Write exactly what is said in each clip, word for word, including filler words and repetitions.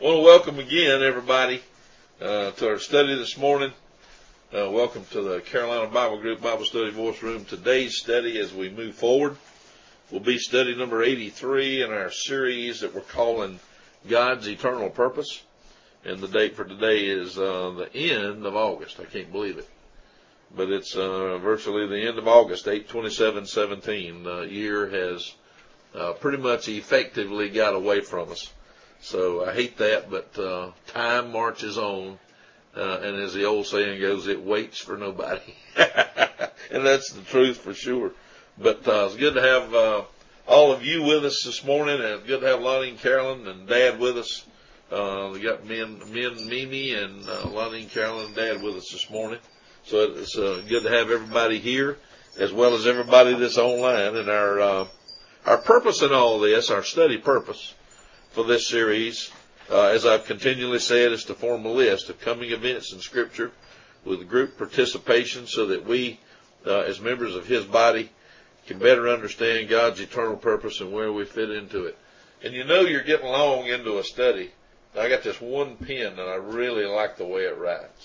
I want to welcome again everybody uh, to our study this morning. Uh, welcome to the Carolina Bible Group Bible Study Voice Room. Today's study, as we move forward, will be study number eighty-three in our series that we're calling God's Eternal Purpose. And the date for today is uh, the end of August. I can't believe it. But it's uh, virtually the end of August, eight twenty-seven seventeen. The year has uh, pretty much effectively got away from us. So I hate that, but uh, time marches on. Uh, and as the old saying goes, it waits for nobody. And that's the truth for sure. But uh, it's good to have uh, all of you with us this morning. And it's good to have Lonnie and Carolyn and Dad with us. Uh, we got me and, me and Mimi and uh, Lonnie and Carolyn and Dad with us this morning. So it's uh, good to have everybody here as well as everybody that's online. And our uh, our purpose in all this, our study purpose for this series, uh, as I've continually said, is to form a list of coming events in Scripture with group participation so that we, uh, as members of His body, can better understand God's eternal purpose and where we fit into it. And you know you're getting long into a study. I got this one pen, and I really like the way it writes.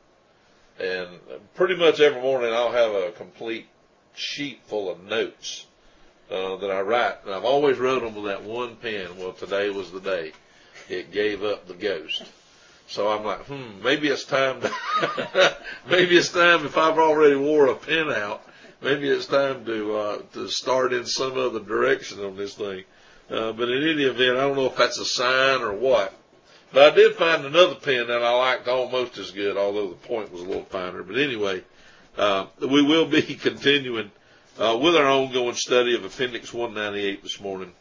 And pretty much every morning I'll have a complete sheet full of notes uh, that I write. And I've always wrote them with that one pen. Well, today was the day it gave up the ghost. So I'm like, hmm, maybe it's time to, maybe it's time, if I've already wore a pen out, maybe it's time to uh, to start in some other direction on this thing. Uh, but in any event, I don't know if that's a sign or what. But I did find another pen that I liked almost as good, although the point was a little finer. But anyway, uh, we will be continuing uh, with our ongoing study of Appendix one ninety-eight this morning,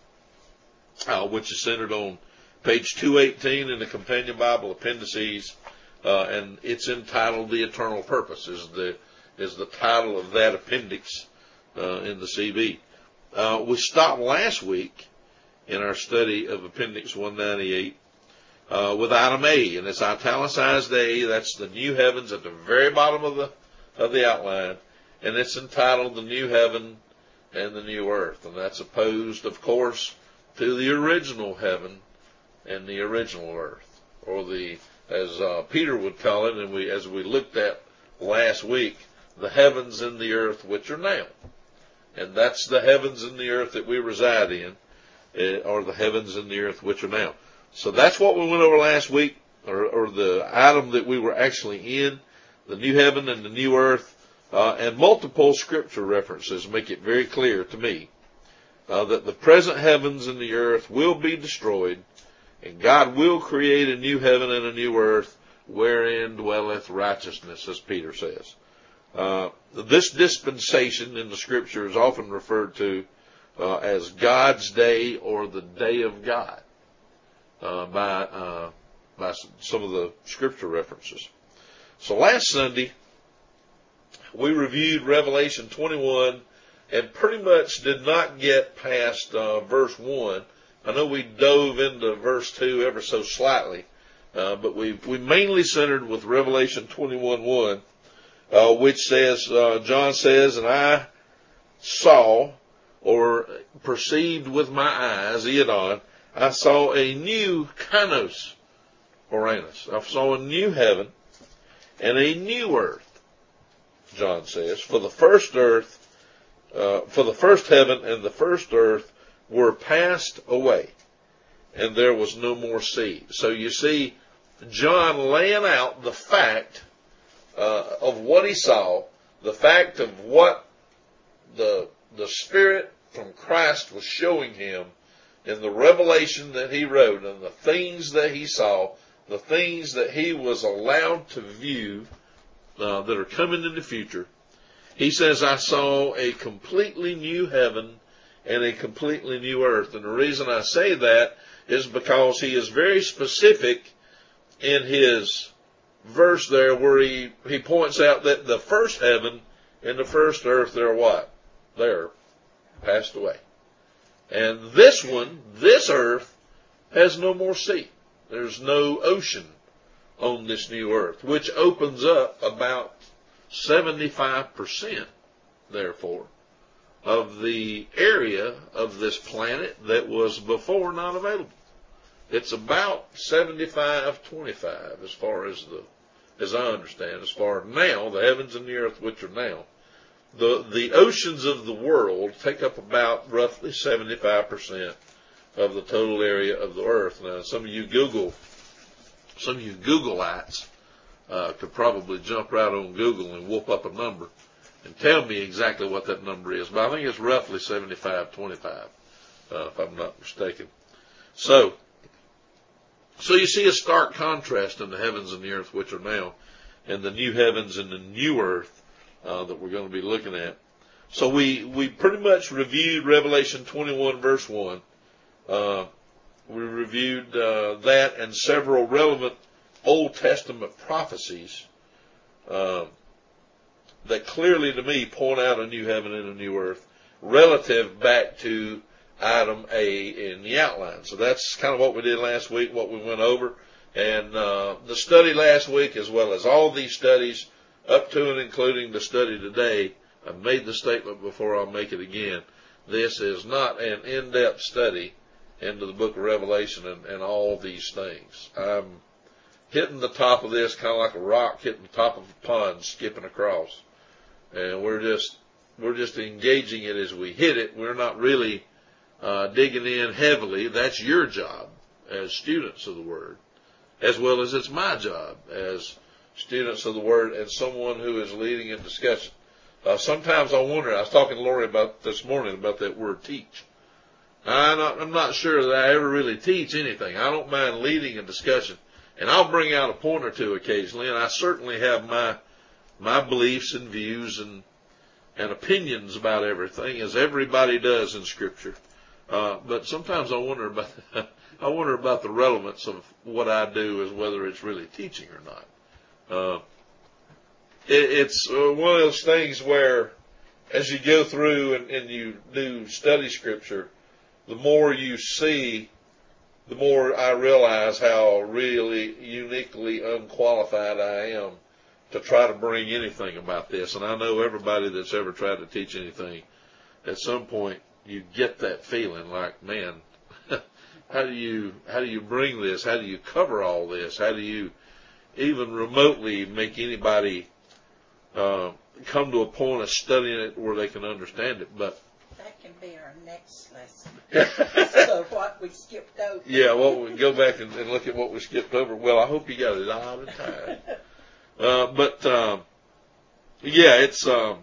uh, which is centered on page two eighteen in the Companion Bible Appendices, uh, and it's entitled The Eternal Purpose, is the, is the title of that appendix uh, in the C B. Uh, we stopped last week in our study of Appendix one ninety-eight Uh, with item A, and it's italicized A. That's the new heavens at the very bottom of the of the outline, and it's entitled The New Heaven and the New Earth, and that's opposed, of course, to the original heaven and the original earth, or the, as uh, Peter would call it, and we as we looked at last week, the heavens and the earth which are now, and that's the heavens and the earth that we reside in, uh, or the heavens and the earth which are now. So that's what we went over last week, or, or the item that we were actually in, the new heaven and the new earth, uh, and multiple scripture references make it very clear to me uh, that the present heavens and the earth will be destroyed, and God will create a new heaven and a new earth wherein dwelleth righteousness, as Peter says. Uh, this dispensation in the scripture is often referred to uh, as God's day or the day of God. Uh, by uh, by some of the scripture references. So last Sunday, we reviewed Revelation twenty-one and pretty much did not get past uh, verse one. I know we dove into verse two ever so slightly, uh, but we we mainly centered with Revelation twenty-one one, uh, which says, uh, John says, and I saw or perceived with my eyes, Eodon, I saw a new Kainos Uranus. I saw a new heaven and a new earth, John says. For the first earth, uh, for the first heaven and the first earth were passed away, and there was no more sea. So you see John laying out the fact uh, of what he saw, the fact of what the the Spirit from Christ was showing him in the revelation that he wrote, and the things that he saw, the things that he was allowed to view uh, that are coming in the future. He says, I saw a completely new heaven and a completely new earth. And the reason I say that is because he is very specific in his verse there where he, he points out that the first heaven and the first earth, they're what? They're passed away. And this one, this earth, has no more sea. There's no ocean on this new earth, which opens up about seventy-five percent, therefore, of the area of this planet that was before not available. it's about seventy-five twenty-five as far as the, as I understand, as far as now, the heavens and the earth which are now. The, the oceans of the world take up about roughly seventy-five percent of the total area of the earth. Now, some of you Google, some of you Googleites, uh, could probably jump right on Google and whoop up a number and tell me exactly what that number is. But I think it's roughly seventy-five twenty-five, uh, if I'm not mistaken. So, so you see a stark contrast in the heavens and the earth which are now, and the new heavens and the new earth Uh, that we're going to be looking at. So we, we pretty much reviewed Revelation twenty-one verse one. Uh, we reviewed uh, that and several relevant Old Testament prophecies uh, that clearly to me point out a new heaven and a new earth relative back to item A in the outline. So that's kind of what we did last week, what we went over. And uh, the study last week, as well as all these studies, up to and including the study today, I've made the statement before, I'll make it again. This is not an in-depth study into the book of Revelation and, and all these things. I'm hitting the top of this kind of like a rock hitting the top of a pond, skipping across. And we're just, we're just engaging it as we hit it. We're not really uh, digging in heavily. That's your job as students of the Word, as well as it's my job as students of the Word and someone who is leading in discussion. Uh, sometimes I wonder, I was talking to Lori about this morning about that word teach. I'm not, I'm not sure that I ever really teach anything. I don't mind leading a discussion, and I'll bring out a point or two occasionally, and I certainly have my my beliefs and views and and opinions about everything, as everybody does in Scripture. Uh, but sometimes I wonder about I wonder about the relevance of what I do, as whether it's really teaching or not. Uh, it, it's uh, one of those things where, as you go through and, and you do study Scripture, the more you see, the more I realize how really uniquely unqualified I am to try to bring anything about this. And I know everybody that's ever tried to teach anything, at some point you get that feeling like, man, how do you how do you bring this? How do you cover all this? How do you even remotely make anybody uh, come to a point of studying it where they can understand it? But that can be our next lesson. So what we skipped over. Yeah, well, we go back and, and look at what we skipped over. Well, I hope you got a lot of time. Uh, but um, yeah, it's um,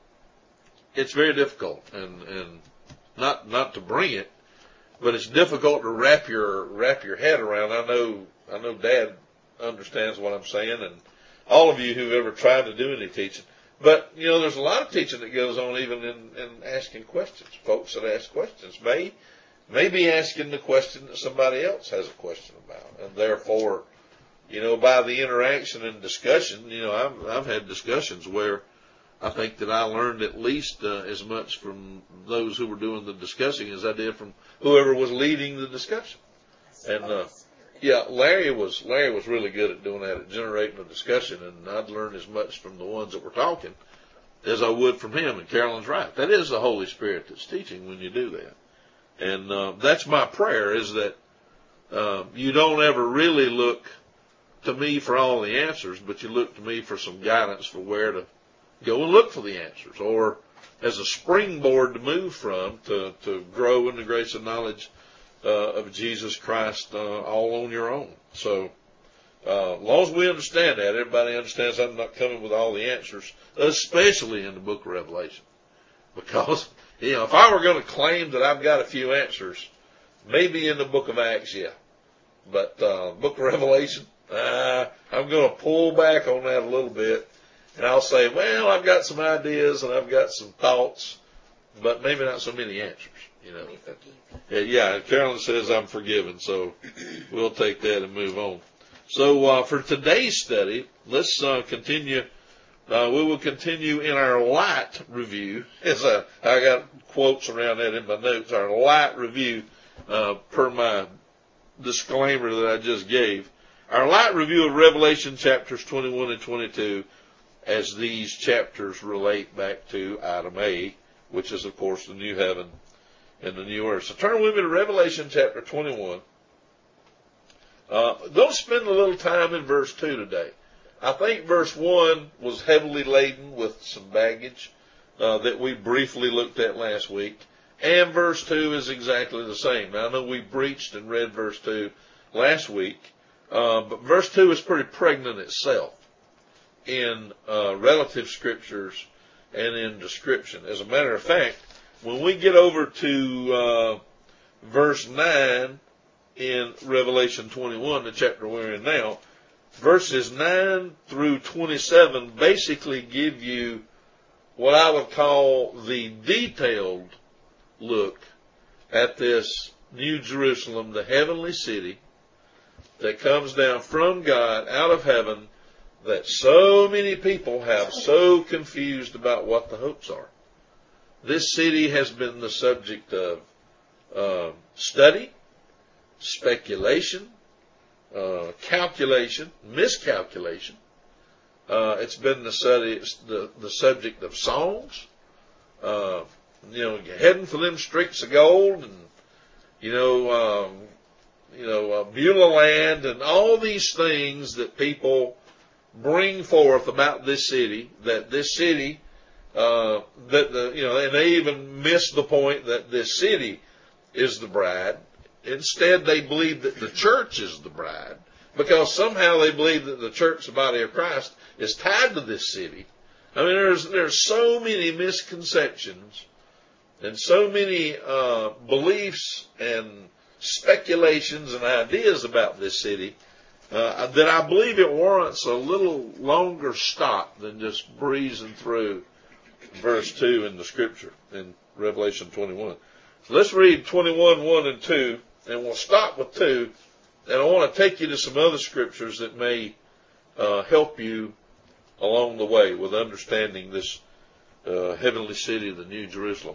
it's very difficult, and and not not to bring it, but it's difficult to wrap your wrap your head around. I know I know Dad understands what I'm saying, and all of you who've ever tried to do any teaching. But, you know, there's a lot of teaching that goes on even in, in asking questions. Folks that ask questions may, may be asking the question that somebody else has a question about. And therefore, you know, by the interaction and discussion, you know, I've, I've had discussions where I think that I learned at least uh, as much from those who were doing the discussing as I did from whoever was leading the discussion. And, uh, Yeah, Larry was Larry was really good at doing that, at generating a discussion, and I'd learn as much from the ones that were talking as I would from him. And Carolyn's right; that is the Holy Spirit that's teaching when you do that. And uh, that's my prayer: is that uh, you don't ever really look to me for all the answers, but you look to me for some guidance for where to go and look for the answers, or as a springboard to move from to to grow in the grace and knowledge Uh, of Jesus Christ, uh, all on your own. So, uh, as long as we understand that, everybody understands I'm not coming with all the answers, especially in the book of Revelation. Because, you know, if I were going to claim that I've got a few answers, maybe in the book of Acts, yeah. But, uh, book of Revelation, uh, I'm going to pull back on that a little bit, and I'll say, well, I've got some ideas and I've got some thoughts, but maybe not so many answers. You know, yeah, Carolyn says I'm forgiven, so we'll take that and move on. So uh, for today's study, let's uh, continue. Uh, we will continue in our light review. As a, I got quotes around that in my notes. Our light review, uh, per my disclaimer that I just gave. Our light review of Revelation chapters twenty-one and twenty-two, as these chapters relate back to item A, which is, of course, the new heaven and the new earth. So turn with me to Revelation chapter twenty-one. Uh, going to spend a little time in verse two today. I think verse one was heavily laden with some baggage uh, that we briefly looked at last week. And verse two is exactly the same. Now, I know we preached and read verse two last week, uh, but verse two is pretty pregnant itself in uh, relative scriptures and in description. As a matter of fact, when we get over to uh, verse nine in Revelation twenty-one, the chapter we're in now, verses nine through twenty-seven basically give you what I would call the detailed look at this New Jerusalem, the heavenly city that comes down from God out of heaven, that so many people have so confused about what the hopes are. This city has been the subject of uh, study, speculation, uh, calculation, miscalculation. Uh, it's been the, study, the, the subject of songs, uh, you know, heading for them streets of gold, and, you know, um, you know, uh, Beulah land, and all these things that people bring forth about this city, that this city, uh, that the, you know, and they even miss the point that this city is the bride. Instead, they believe that the church is the bride, because somehow they believe that the church, the body of Christ, is tied to this city. I mean, there's, there's so many misconceptions and so many, uh, beliefs and speculations and ideas about this city, uh, that I believe it warrants a little longer stop than just breezing through verse two in the scripture in Revelation twenty-one. So let's read twenty-one, one and two, and we'll stop with two, and I want to take you to some other scriptures that may uh, help you along the way with understanding this uh, heavenly city, the New Jerusalem.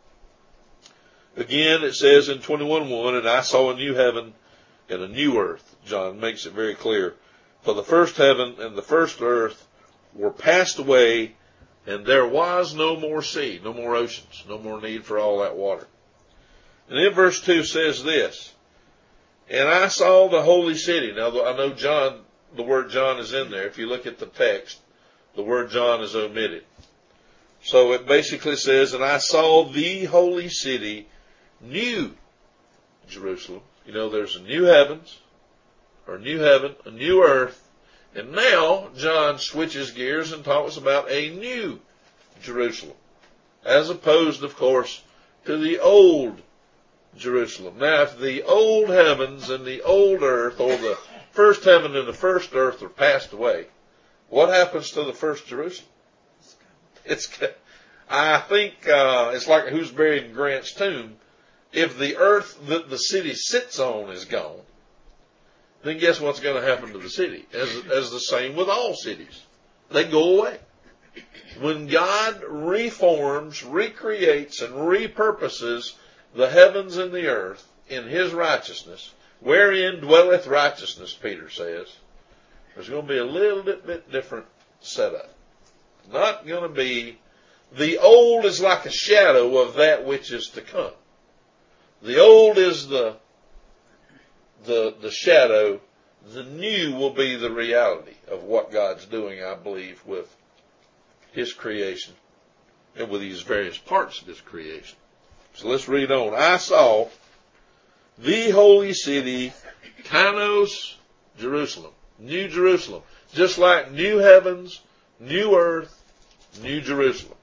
Again, it says in twenty-one, one, and I saw a new heaven and a new earth. John makes it very clear. For the first heaven and the first earth were passed away, and there was no more sea, no more oceans, no more need for all that water. And then verse two says this, and I saw the holy city. Now, I know John, the word John is in there. If you look at the text, the word John is omitted. So it basically says, and I saw the holy city, New Jerusalem. You know, there's a new heavens, or new heaven, a new earth. And now John switches gears and talks about a new Jerusalem, as opposed, of course, to the old Jerusalem. Now, if the old heavens and the old earth, or the first heaven and the first earth, are passed away, what happens to the first Jerusalem? It's, I think, uh, it's like who's buried in Grant's tomb. If the earth that the city sits on is gone, then guess what's going to happen to the city? As, as the same with all cities. They go away. When God reforms, recreates, and repurposes the heavens and the earth in His righteousness, wherein dwelleth righteousness, Peter says, there's going to be a little bit, bit different setup. Not going to be, the old is like a shadow of that which is to come. The old is the, the, the shadow. The new will be the reality of what God's doing, I believe, with His creation and with these various parts of His creation. So let's read on. I saw the holy city, Kainos, Jerusalem, New Jerusalem, just like new heavens, new earth, New Jerusalem.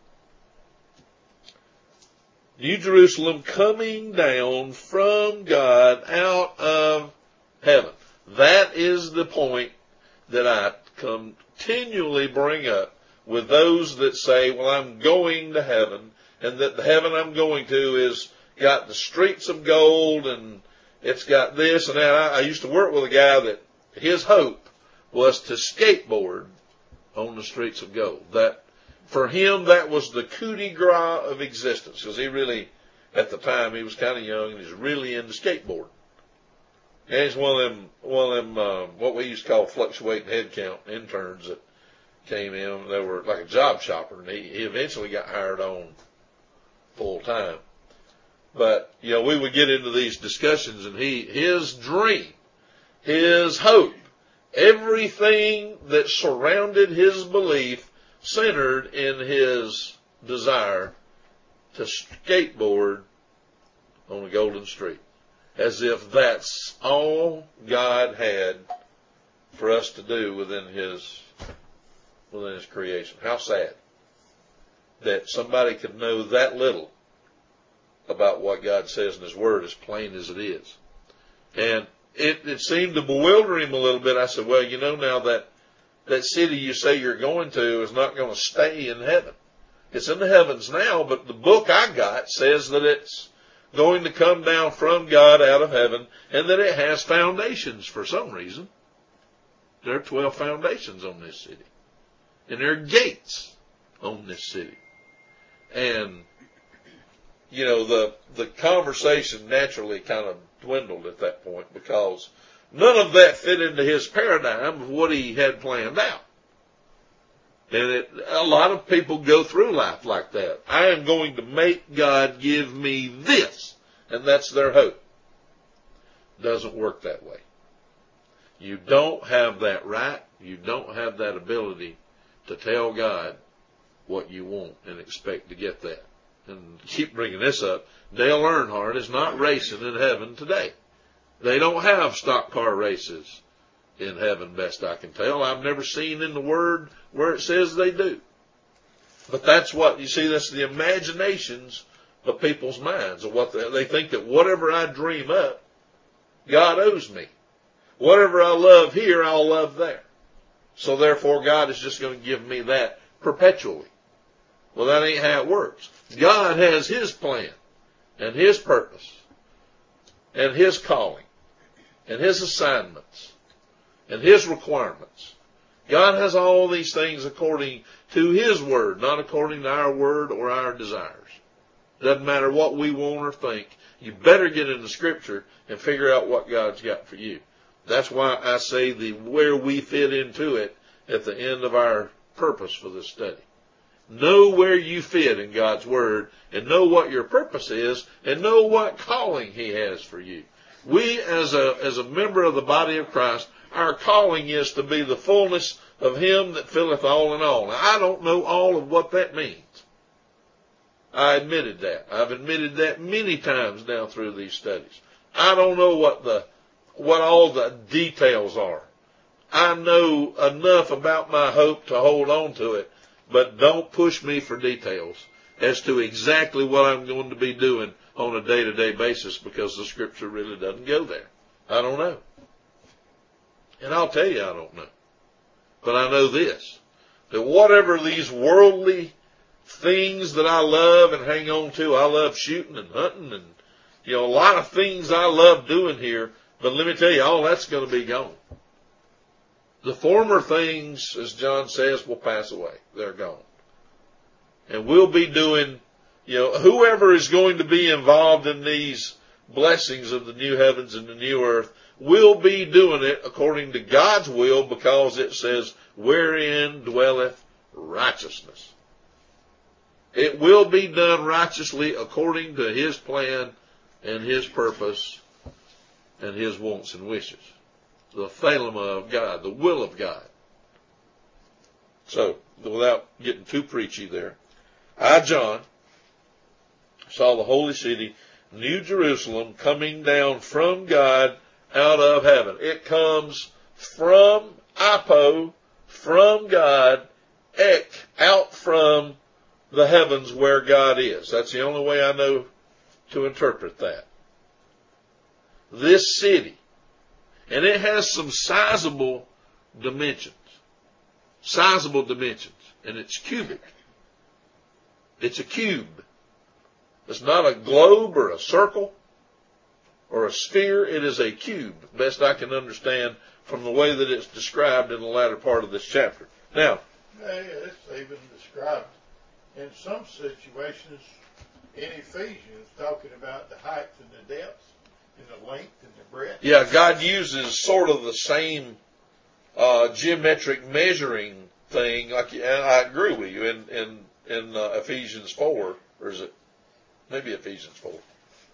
New Jerusalem coming down from God out of heaven. That is the point that I continually bring up with those that say, well, I'm going to heaven, and that the heaven I'm going to is got the streets of gold, and it's got this and that. I, I used to work with a guy that his hope was to skateboard on the streets of gold. That, for him, that was the coup de grace of existence, because he really, at the time, he was kind of young, and he was really into skateboarding. And he's one of them, one of them, uh, what we used to call fluctuating head count interns that came in. They were like a job shopper, and he, he eventually got hired on full time. But, you know, we would get into these discussions, and he, his dream his hope, everything that surrounded his belief centered in his desire to skateboard on a golden street. As if that's all God had for us to do within his, within his creation. How sad that somebody could know that little about what God says in his word, as plain as it is. And it, it seemed to bewilder him a little bit. I said, well, you know, now that, that city you say you're going to is not going to stay in heaven. It's in the heavens now, but the book I got says that it's going to come down from God out of heaven, and that it has foundations for some reason. There are twelve foundations on this city. And there are gates on this city. And, you know, the, the conversation naturally kind of dwindled at that point, because none of that fit into his paradigm of what he had planned out. And it, a lot of people go through life like that. I am going to make God give me this, and that's their hope. Doesn't work that way. You don't have that right. You don't have that ability to tell God what you want and expect to get that. And keep bringing this up. Dale Earnhardt is not racing in heaven today. They don't have stock car races in heaven, best I can tell. I've never seen in the Word where it says they do. But that's what, you see, that's the imaginations of people's minds, of what they, they think that whatever I dream up, God owes me. Whatever I love here, I'll love there. So therefore, God is just going to give me that perpetually. Well, that ain't how it works. God has His plan and His purpose and His calling and His assignments and His requirements. God has all these things according to His word, not according to our word or our desires. Doesn't matter what we want or think. You better get into Scripture and figure out what God's got for you. That's why I say the where we fit into it at the end of our purpose for this study. Know where you fit in God's Word, and know what your purpose is, and know what calling He has for you. We, as a, as a member of the body of Christ, our calling is to be the fullness of Him that filleth all in all. Now, I don't know all of what that means. I admitted that. I've admitted that many times now through these studies. I don't know what the, what all the details are. I know enough about my hope to hold on to it, but don't push me for details as to exactly what I'm going to be doing on a day-to-day basis, because the Scripture really doesn't go there. I don't know. And I'll tell you I don't know. But I know this, that whatever these worldly things that I love and hang on to, I love shooting and hunting and, you know, a lot of things I love doing here, but let me tell you, all that's going to be gone. The former things, as John says, will pass away. They're gone. And we'll be doing, you know, whoever is going to be involved in these blessings of the new heavens and the new earth will be doing it according to God's will, because it says, wherein dwelleth righteousness. It will be done righteously according to His plan and His purpose and His wants and wishes. The thelema of God, the will of God. So, without getting too preachy there, I, John, saw the holy city, New Jerusalem, coming down from God out of heaven. It comes from Apo, from God, ek, out from the heavens where God is. That's the only way I know to interpret that. This city, and it has some sizable dimensions. Sizable dimensions. And it's cubic. It's a cube. It's not a globe or a circle or a sphere. It is a cube, best I can understand from the way that it's described in the latter part of this chapter. Now, yeah, it's even described in some situations in Ephesians, talking about the height and the depth and the length and the breadth. Yeah, God uses sort of the same uh, geometric measuring thing. Like, and I agree with you in in in uh, Ephesians four, or is it maybe Ephesians four?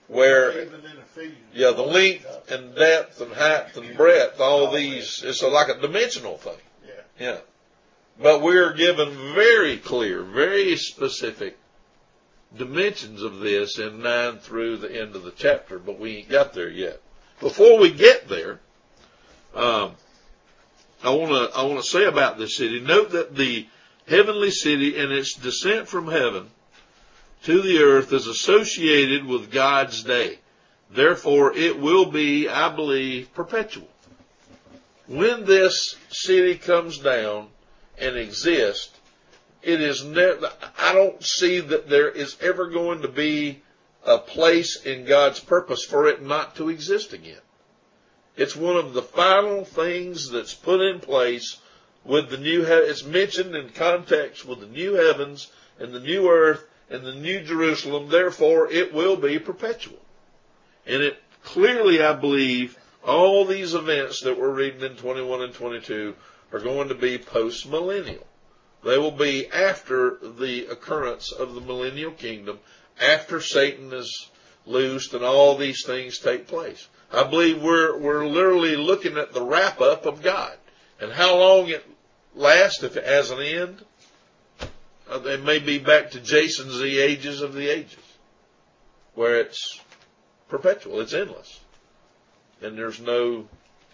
where, Even in Ephesians. yeah, the length and depth and height and breadth, all these, it's a, like a dimensional thing. Yeah. Yeah. But we're given very clear, very specific dimensions of this in nine through the end of the chapter, but we ain't got there yet. Before we get there, um, I want to I want to say about this city. Note that the heavenly city and its descent from heaven to the earth is associated with God's day. Therefore, it will be, I believe, perpetual. When this city comes down and exists, it is never, I don't see that there is ever going to be a place in God's purpose for it not to exist again. It's one of the final things that's put in place with the new, it's mentioned in context with the new heavens and the new earth and the new Jerusalem. Therefore, it will be perpetual. And it clearly, I believe, all these events that we're reading in twenty-one and twenty-two are going to be post-millennial. They will be after the occurrence of the millennial kingdom, after Satan is loosed and all these things take place. I believe we're we're literally looking at the wrap-up of God. And how long it lasts, if it has an end, uh, it may be back to Jason's The Ages of the Ages, where it's perpetual, it's endless. And there's no,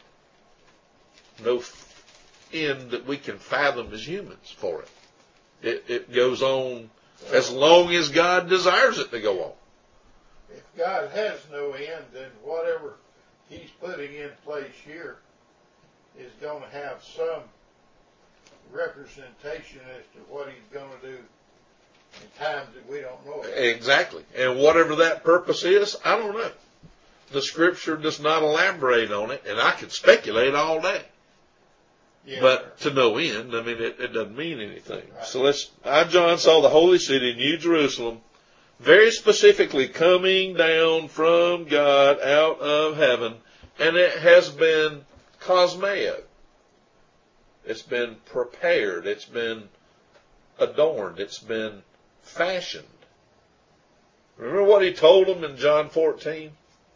no end that we can fathom as humans for it. It, it goes on as long as God desires it to go on. If God has no end, then whatever He's putting in place here is going to have some representation as to what He's going to do in times that we don't know about. Exactly. And whatever that purpose is, I don't know. The Scripture does not elaborate on it, and I could speculate all day. Yeah. But to no end, I mean, it, it doesn't mean anything. Right. So let's, I, John, saw the holy city, New Jerusalem, very specifically coming down from God out of heaven, and it has been cosmeo. It's been prepared. It's been adorned. It's been fashioned. Remember what he told them in John fourteen?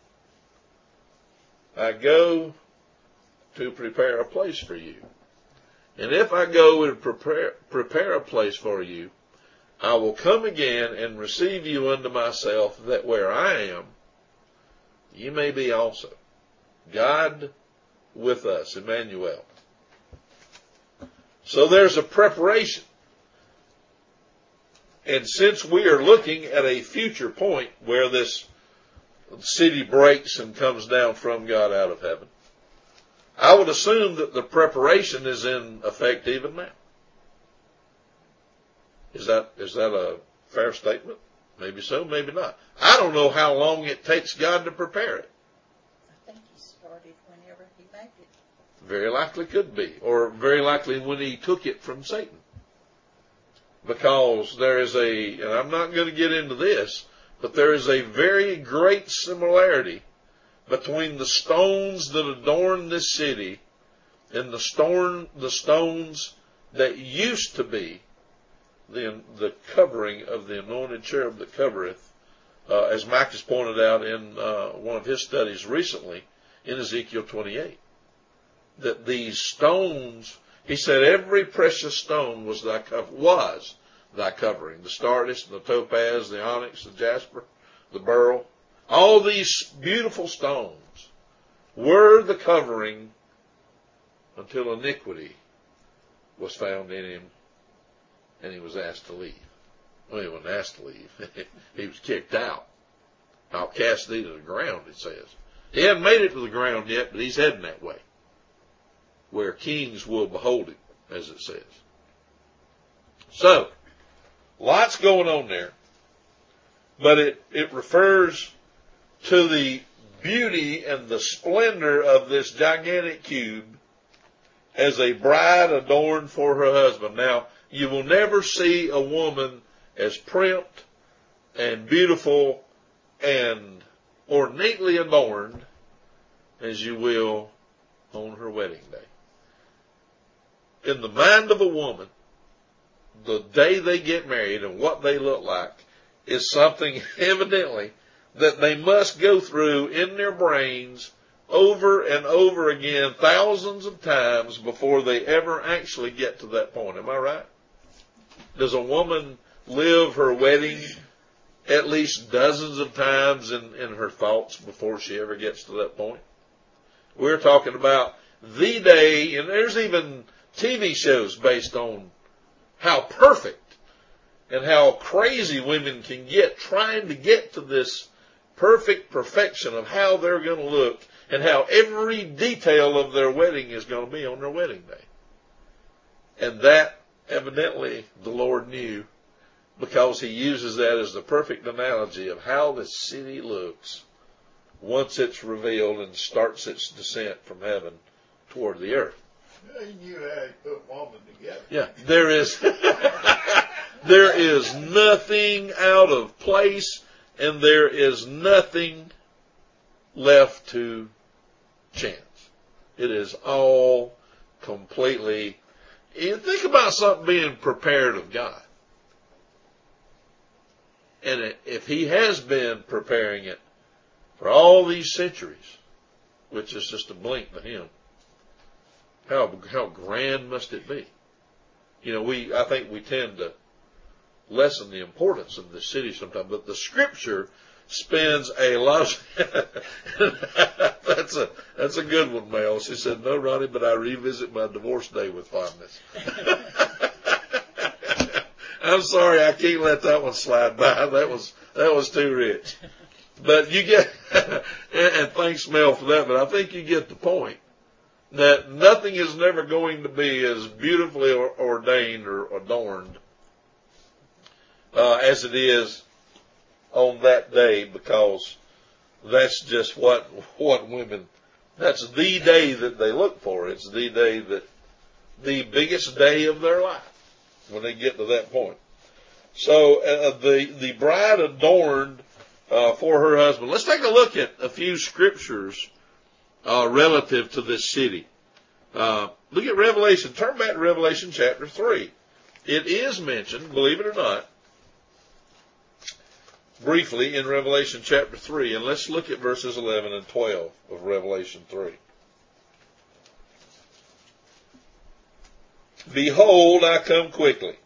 I go to prepare a place for you. And if I go and prepare, prepare a place for you, I will come again and receive you unto myself, that where I am, you may be also. God with us, Emmanuel. So there's a preparation. And since we are looking at a future point where this city breaks and comes down from God out of heaven, I would assume that the preparation is in effect even now. Is that, is that a fair statement? Maybe so, maybe not. I don't know how long it takes God to prepare it. I think He started whenever He made it. Very likely could be, or very likely when He took it from Satan. Because there is a, and I'm not going to get into this, but there is a very great similarity between the stones that adorn this city and the stone, the stones that used to be the, the covering of the anointed cherub that covereth, uh, as Mike has pointed out in uh, one of his studies recently in Ezekiel twenty-eight. That these stones, he said, every precious stone was thy cover, was thy covering. The sardis, the topaz, the onyx, the jasper, the beryl. All these beautiful stones were the covering until iniquity was found in him and he was asked to leave. Well, he wasn't asked to leave. He was kicked out. I'll cast thee to the ground, it says. He hasn't made it to the ground yet, but he's heading that way, where kings will behold him, as it says. So, lots going on there, but it, it refers to the beauty and the splendor of this gigantic cube as a bride adorned for her husband. Now, you will never see a woman as primped and beautiful and ornately adorned as you will on her wedding day. In the mind of a woman, the day they get married and what they look like is something evidently that they must go through in their brains over and over again, thousands of times before they ever actually get to that point. Am I right? Does a woman live her wedding at least dozens of times in, in her thoughts before she ever gets to that point? We're talking about the day, and there's even T V shows based on how perfect and how crazy women can get trying to get to this perfect perfection of how they're going to look and how every detail of their wedding is going to be on their wedding day. And that, evidently, the Lord knew, because he uses that as the perfect analogy of how the city looks once it's revealed and starts its descent from heaven toward the earth. He knew how he put woman together. Yeah, there is, there is nothing out of place, and there is nothing left to chance. It is all completely, you think about something being prepared of God. And if he has been preparing it for all these centuries, which is just a blink to him, how how grand must it be? You know, we I think we tend to lessen the importance of the city sometimes, but the Scripture spends a lot of that's a that's a good one, Mel. She said, "No, Ronnie, but I revisit my divorce day with fondness." I'm sorry, I can't let that one slide by. That was that was too rich. But you get, and, and thanks, Mel, for that. But I think you get the point that nothing is never going to be as beautifully ordained or adorned uh, as it is on that day, because that's just what what women. That's the day that they look for. It's the day that the biggest day of their life when they get to that point. So uh, the the bride adorned uh, for her husband. Let's take a look at a few scriptures uh, relative to this city. Uh, look at Revelation. Turn back to Revelation chapter three. It is mentioned, believe it or not, briefly in Revelation chapter three, and let's look at verses eleven and twelve of Revelation three. Behold, I come quickly.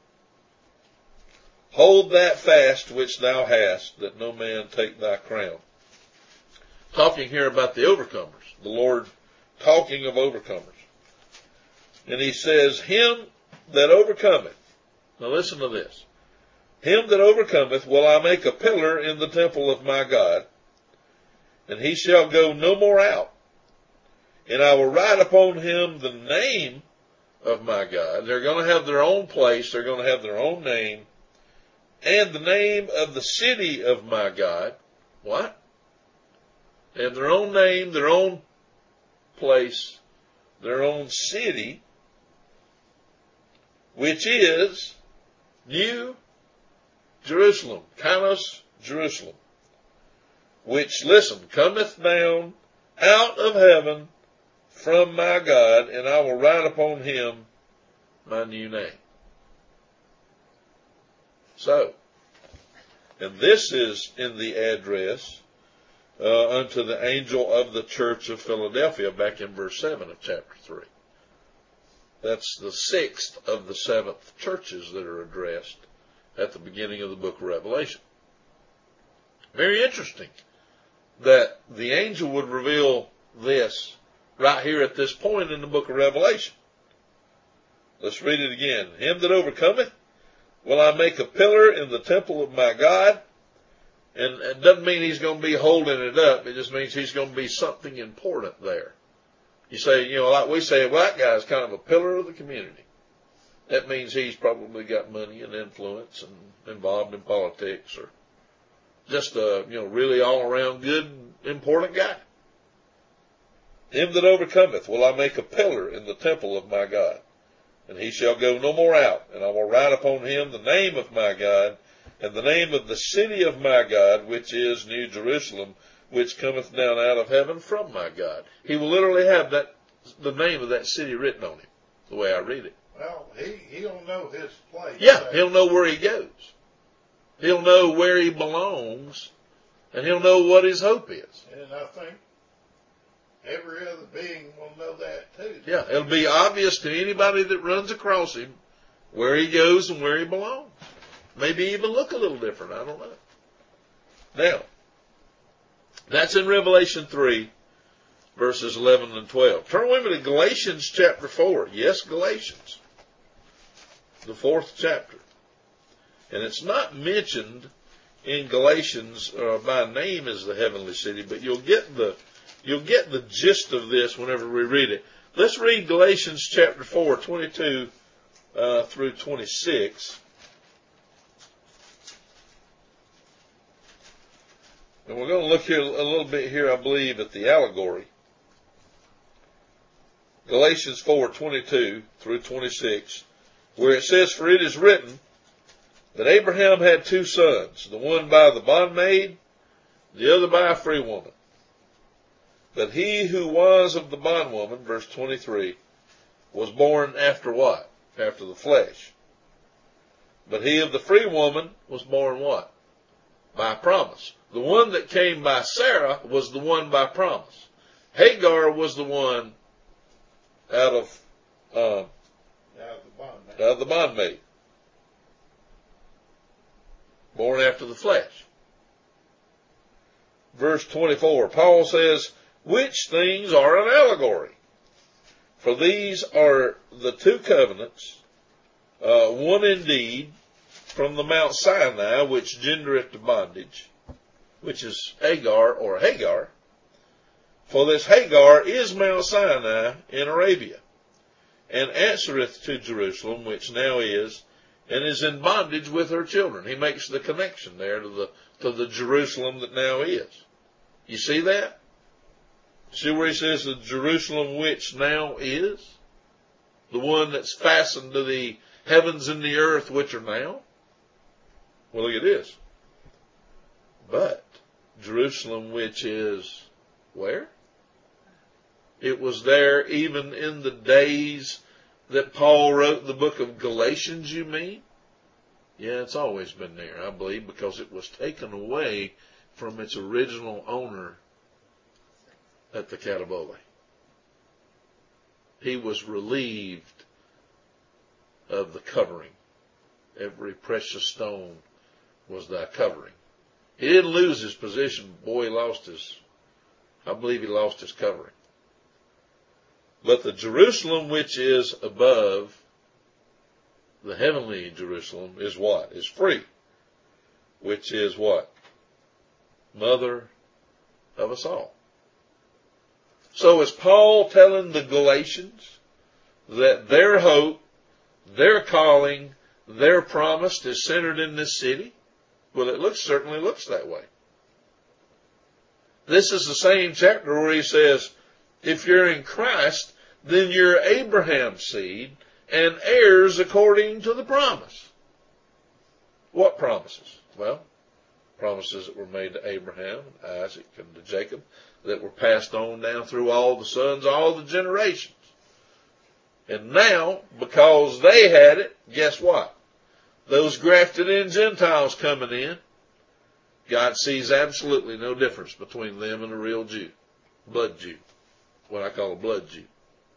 Hold that fast which thou hast, that no man take thy crown. Talking here about the overcomers, the Lord talking of overcomers. And he says, him that overcometh, now listen to this, him that overcometh will I make a pillar in the temple of my God, and he shall go no more out. And I will write upon him the name of my God. They're going to have their own place. They're going to have their own name. And the name of the city of my God. What? They have their own name, their own place, their own city, which is New Jerusalem, Kainos Jerusalem, which, listen, cometh down out of heaven from my God, and I will write upon him my new name. So, and this is in the address uh, unto the angel of the church of Philadelphia, back in verse seven of chapter three. That's the sixth of the seventh churches that are addressed at the beginning of the book of Revelation. Very interesting that the angel would reveal this right here at this point in the book of Revelation. Let's read it again. Him that overcometh will I make a pillar in the temple of my God. And it doesn't mean he's going to be holding it up. It just means he's going to be something important there. You say, you know, like we say, well, that guy's kind of a pillar of the community. That means he's probably got money and influence and involved in politics, or just a, you know, really all around good, important guy. Him that overcometh will I make a pillar in the temple of my God, and he shall go no more out. And I will write upon him the name of my God, and the name of the city of my God, which is New Jerusalem, which cometh down out of heaven from my God. He will literally have that, the name of that city written on him, the way I read it. Well, he, he'll know his place. Yeah, he'll know where he goes. He'll know where he belongs And he'll know what his hope is. And I think every other being will know that too. Yeah, it'll be obvious to anybody that runs across him where he goes and where he belongs. Maybe even look a little different. I don't know. Now, that's in Revelation three, verses eleven and twelve. Turn with me to Galatians chapter four. Yes, Galatians, the fourth chapter. And it's not mentioned in Galatians uh, by name as the heavenly city, but you'll get the you'll get the gist of this whenever we read it. Let's read Galatians chapter four, twenty-two uh, through twenty-six. And we're going to look here a little bit here, I believe, at the allegory. Galatians four, twenty-two through twenty-six, where it says, "For it is written that Abraham had two sons, the one by the bondmaid, the other by a free woman. But he who was of the bondwoman," verse twenty-three, "was born after what? After the flesh. But he of the free woman was born what? By promise." The one that came by Sarah was the one by promise. Hagar was the one out of, uh, Out of the bondmaid. out of the bondmaid. Born after the flesh. Verse twenty-four, Paul says, "Which things are an allegory? For these are the two covenants, uh, one indeed from the Mount Sinai, which gendereth to bondage," which is Hagar or Hagar. "For this Hagar is Mount Sinai in Arabia, and answereth to Jerusalem, which now is, and is in bondage with her children." He makes the connection there to the, to the Jerusalem that now is. You see that? See where he says the Jerusalem which now is? The one that's fastened to the heavens and the earth which are now? Well, look at this. But Jerusalem which is where? It was there even in the days that Paul wrote the book of Galatians, you mean? Yeah, it's always been there, I believe, because it was taken away from its original owner at the Catabole. He was relieved of the covering. Every precious stone was thy covering. He didn't lose his position. Boy, he lost his, I believe he lost his covering. But the Jerusalem which is above, the heavenly Jerusalem, is what? Is free. Which is what? Mother of us all. So is Paul telling the Galatians that their hope, their calling, their promise is centered in this city? Well, it looks, certainly looks that way. This is the same chapter where he says, if you're in Christ, then you're Abraham's seed and heirs according to the promise. What promises? Well, promises that were made to Abraham, Isaac, and to Jacob, that were passed on down through all the sons, all the generations. And now, because they had it, guess what? Those grafted in Gentiles coming in, God sees absolutely no difference between them and a real Jew, blood Jew, what I call a blood Jew.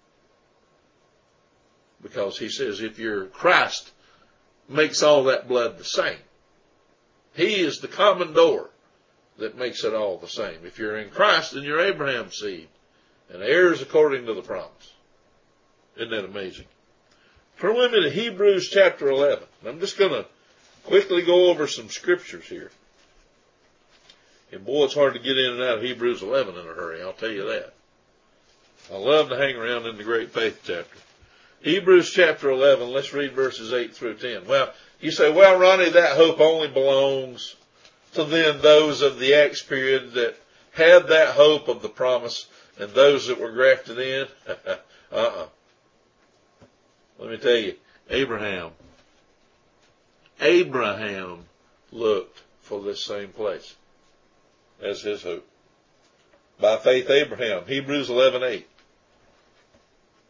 Because he says if your Christ makes all that blood the same, he is the common door that makes it all the same. If you're in Christ, then you're Abraham's seed and heirs according to the promise. Isn't that amazing? Turn with me to Hebrews chapter eleven. I'm just going to quickly go over some scriptures here. And boy, it's hard to get in and out of Hebrews eleven in a hurry, I'll tell you that. I love to hang around in the Great Faith chapter. Hebrews chapter eleven, let's read verses eight through ten. Well, you say, well, Ronnie, that hope only belongs to then those of the Acts period that had that hope of the promise and those that were grafted in. uh-uh. Let me tell you, Abraham, Abraham looked for this same place as his hope. By faith, Abraham, Hebrews eleven eight.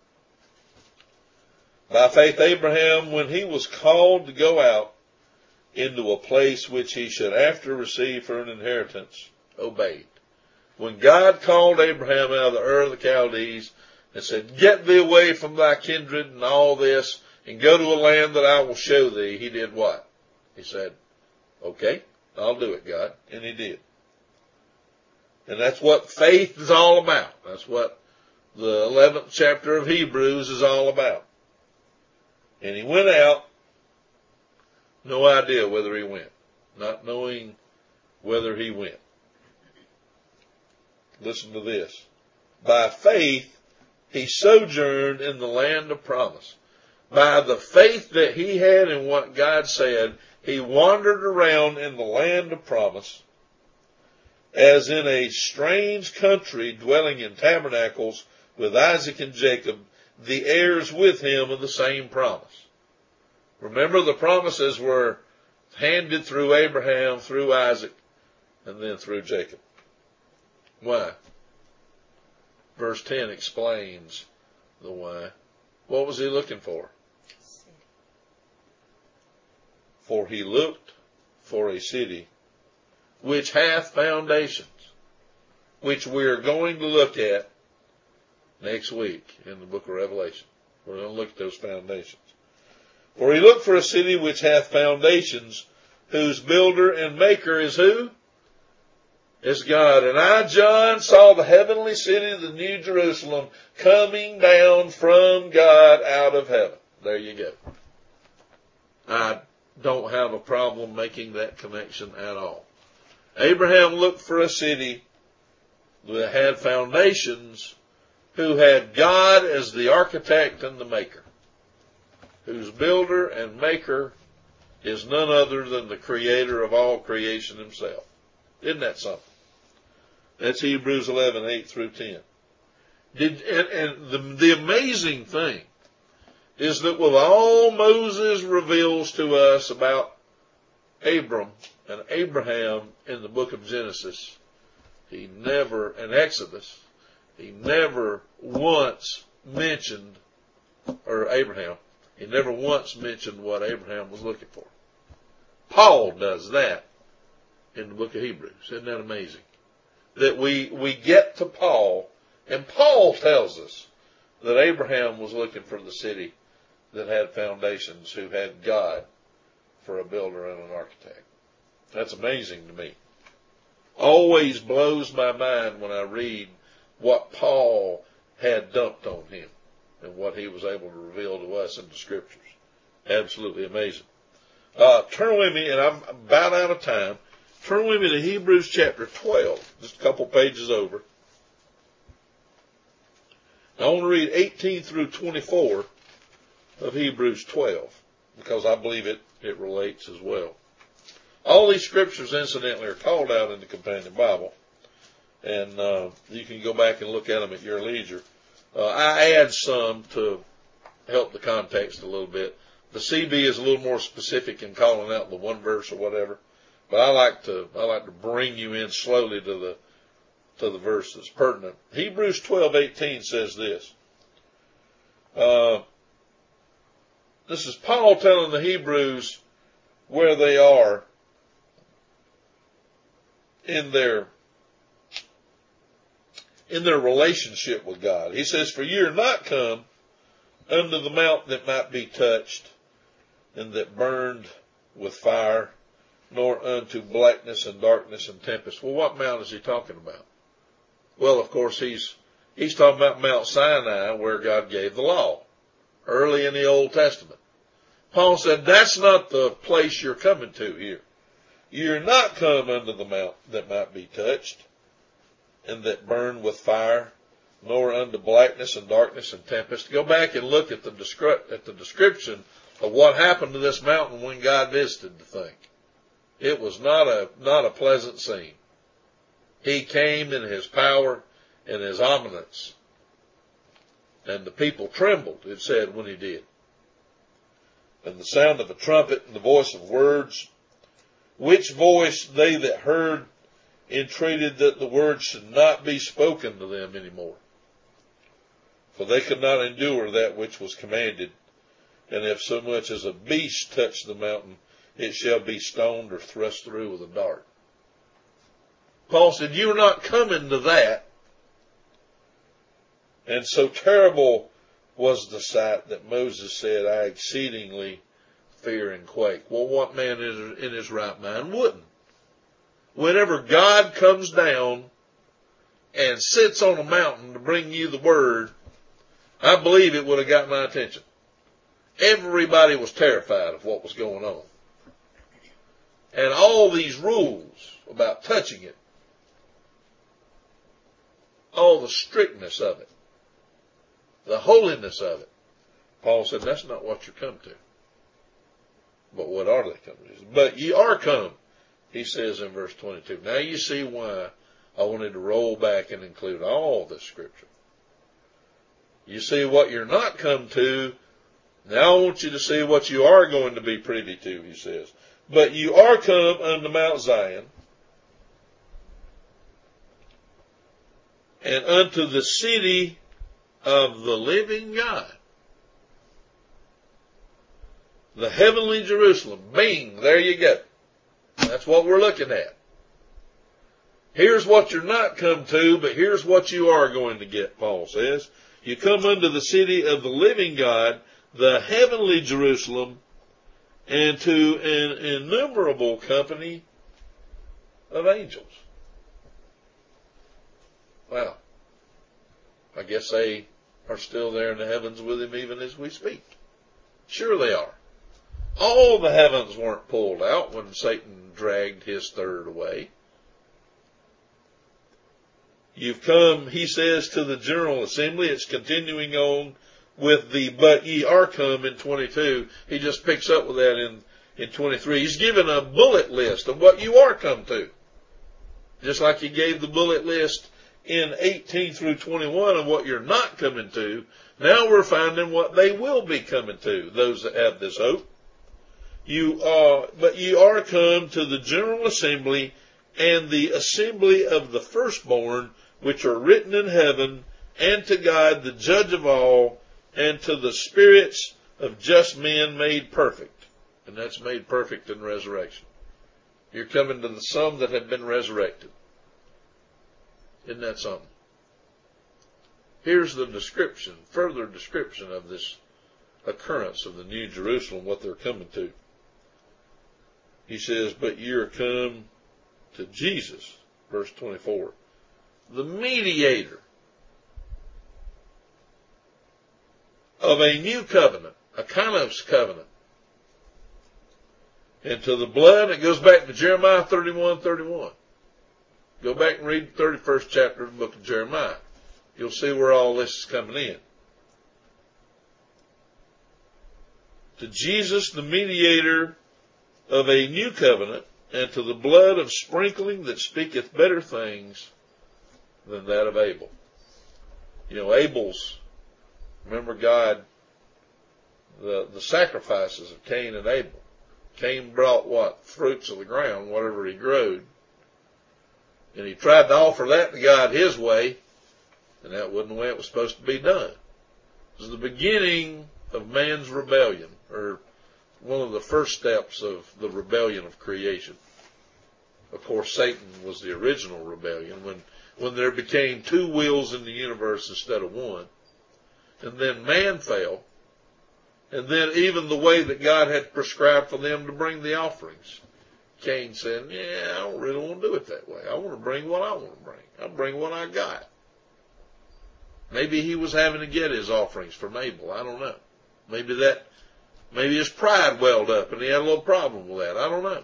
By faith, Abraham, when he was called to go out into a place which he should after receive for an inheritance, obeyed. When God called Abraham out of the Ur of the Chaldees and said, get thee away from thy kindred and all this, and go to a land that I will show thee, he did what? He said, okay, I'll do it, God. And he did. And that's what faith is all about. That's what the eleventh chapter of Hebrews is all about. And he went out, no idea whether he went, not knowing whether he went. Listen to this. By faith, he sojourned in the land of promise. By the faith that he had in what God said, he wandered around in the land of promise, as in a strange country, dwelling in tabernacles with Isaac and Jacob, the heirs with him of the same promise. Remember, the promises were handed through Abraham, through Isaac, and then through Jacob. Why? Verse ten explains the why. What was he looking for? For he looked for a city which hath foundations, which we are going to look at next week in the book of Revelation. We're going to look at those foundations. For he looked for a city which hath foundations, whose builder and maker is who? Is God. And I, John, saw the heavenly city, the New Jerusalem, coming down from God out of heaven. There you go. I don't have a problem making that connection at all. Abraham looked for a city that had foundations, who had God as the architect and the maker, whose builder and maker is none other than the creator of all creation himself. Isn't that something? That's Hebrews eleven, eight through ten. Did, and and the, the amazing thing is that with all Moses reveals to us about Abram and Abraham in the book of Genesis, he never, in Exodus, he never once mentioned, or Abraham, he never once mentioned what Abraham was looking for. Paul does that in the book of Hebrews. Isn't that amazing? That we, we get to Paul, and Paul tells us that Abraham was looking for the city that had foundations, who had God for a builder and an architect. That's amazing to me. Always blows my mind when I read what Paul had dumped on him and what he was able to reveal to us in the scriptures. Absolutely amazing. Uh, turn with me, and I'm about out of time. Turn with me to Hebrews chapter twelve, just a couple pages over. I want to read eighteen through twenty-four of Hebrews twelve, because I believe it, it relates as well. All these scriptures, incidentally, are called out in the Companion Bible, and uh, you can go back and look at them at your leisure. Uh, I add some to help the context a little bit. The C B is a little more specific in calling out the one verse or whatever, but I like to I like to bring you in slowly to the to the verse that's pertinent. Hebrews twelve eighteen says this. Uh, this is Paul telling the Hebrews where they are in their in their relationship with God. He says, "For ye are not come unto the mount that might be touched, and that burned with fire, nor unto blackness and darkness and tempest." Well, what mount is he talking about? Well, of course, he's he's talking about Mount Sinai, where God gave the law, early in the Old Testament. Paul said, that's not the place you're coming to here. You're not come unto the mount that might be touched, and that burned with fire, nor unto blackness and darkness and tempest. Go back and look at the descri- at the description of what happened to this mountain when God visited the thing. It was not a not a pleasant scene. He came in his power and his omniscience, and the people trembled, it said, when he did. And the sound of a trumpet and the voice of words, which voice they that heard entreated that the words should not be spoken to them any more. For they could not endure that which was commanded. And if so much as a beast touched the mountain, it shall be stoned or thrust through with a dart. Paul said, you're not coming to that. And so terrible was the sight that Moses said, I exceedingly fear and quake. Well, what man in his right mind wouldn't? Whenever God comes down and sits on a mountain to bring you the word, I believe it would have got my attention. Everybody was terrified of what was going on. And all these rules about touching it, all the strictness of it, the holiness of it. Paul said, that's not what you're come to. But what are they come to? But ye are come, he says in verse twenty-two. Now you see why I wanted to roll back and include all the scripture. You see what you're not come to. Now I want you to see what you are going to be privy to, he says. But you are come unto Mount Zion, and unto the city of the living God, the heavenly Jerusalem. Bing, there you go. That's what we're looking at. Here's what you're not come to, but here's what you are going to get, Paul says. You come unto the city of the living God, the heavenly Jerusalem, and to an innumerable company of angels. Wow. I guess they are still there in the heavens with him even as we speak. Sure they are. All the heavens weren't pulled out when Satan dragged his third away. You've come, he says, to the General Assembly. It's continuing on with the but ye are come in twenty-two. He just picks up with that in, in twenty-three. He's given a bullet list of what you are come to. Just like he gave the bullet list in eighteen through twenty-one of what you're not coming to. Now we're finding what they will be coming to, those that have this hope. You are, but ye are come to the General Assembly and the assembly of the firstborn, which are written in heaven, and to God, the judge of all, and to the spirits of just men made perfect. And that's made perfect in resurrection. You're coming to the some that have been resurrected. Isn't that something? Here's the description, further description of this occurrence of the New Jerusalem, what they're coming to. He says, but you're come to Jesus, verse twenty-four, the mediator of a new covenant, a kainos covenant. And to the blood, it goes back to Jeremiah thirty-one thirty-one. Go back and read the thirty-first chapter of the book of Jeremiah. You'll see where all this is coming in. To Jesus, the mediator of a new covenant, and to the blood of sprinkling that speaketh better things than that of Abel. You know, Abel's, remember God, the, the sacrifices of Cain and Abel. Cain brought what? Fruits of the ground, whatever he growed. And he tried to offer that to God his way, and that wasn't the way it was supposed to be done. It was the beginning of man's rebellion, or one of the first steps of the rebellion of creation. Of course, Satan was the original rebellion, when, when there became two wills in the universe instead of one. And then man fell. And then even the way that God had prescribed for them to bring the offerings. Cain said, yeah, I don't really want to do it that way. I want to bring what I want to bring. I'll bring what I got. Maybe he was having to get his offerings from Abel. I don't know. Maybe that, maybe his pride welled up and he had a little problem with that. I don't know.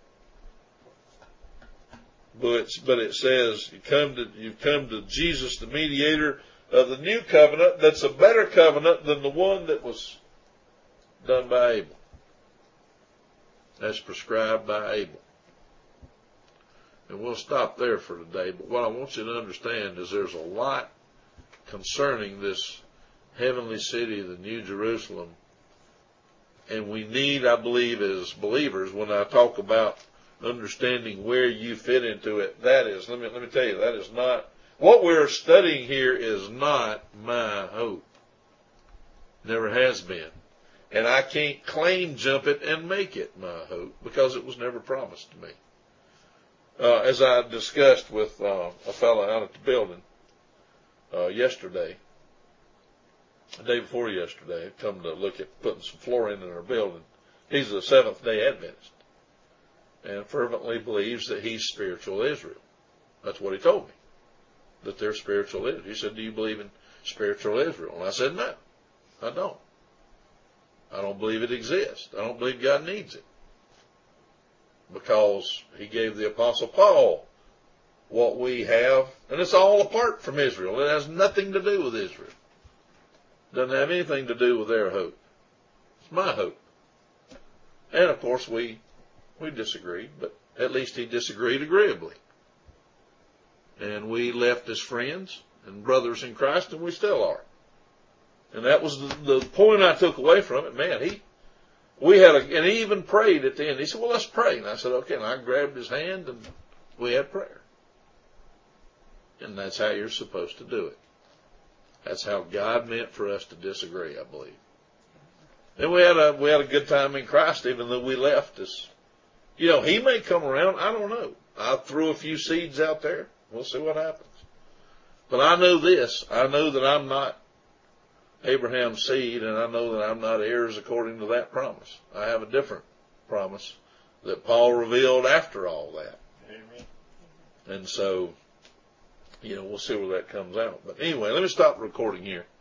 But, but it says you come to, you come to Jesus, the mediator of the new covenant. That's a better covenant than the one that was done by Abel. That's prescribed by Abel. And we'll stop there for today. But what I want you to understand is there's a lot concerning this heavenly city, the New Jerusalem. And we need, I believe, as believers, when I talk about understanding where you fit into it, that is, let me, let me tell you, that is not, what we're studying here is not my hope. Never has been. And I can't claim jump it and make it my hope because it was never promised to me. Uh, as I discussed with uh, a fellow out at the building uh, yesterday, the day before yesterday, I'd come to look at putting some flooring in our building. He's a Seventh-day Adventist and fervently believes that he's spiritual Israel. That's what he told me, that they're spiritual Israel. He said, do you believe in spiritual Israel? And I said, no, I don't. I don't believe it exists. I don't believe God needs it. Because he gave the Apostle Paul what we have, and it's all apart from Israel. It has nothing to do with Israel. It doesn't have anything to do with their hope. It's my hope. And of course we we disagreed, but at least he disagreed agreeably. And we left as friends and brothers in Christ, and we still are. And that was the, the point I took away from it. Man, he, we had a, and he even prayed at the end. He said, well, let's pray. And I said, okay. And I grabbed his hand and we had prayer. And that's how you're supposed to do it. That's how God meant for us to disagree, I believe. And we had a, we had a good time in Christ, even though we left us. You know, he may come around. I don't know. I threw a few seeds out there. We'll see what happens. But I know this. I know that I'm not Abraham's seed, and I know that I'm not heirs according to that promise. I have a different promise that Paul revealed after all that. Amen. And so, you know, we'll see where that comes out. But anyway, let me stop recording here.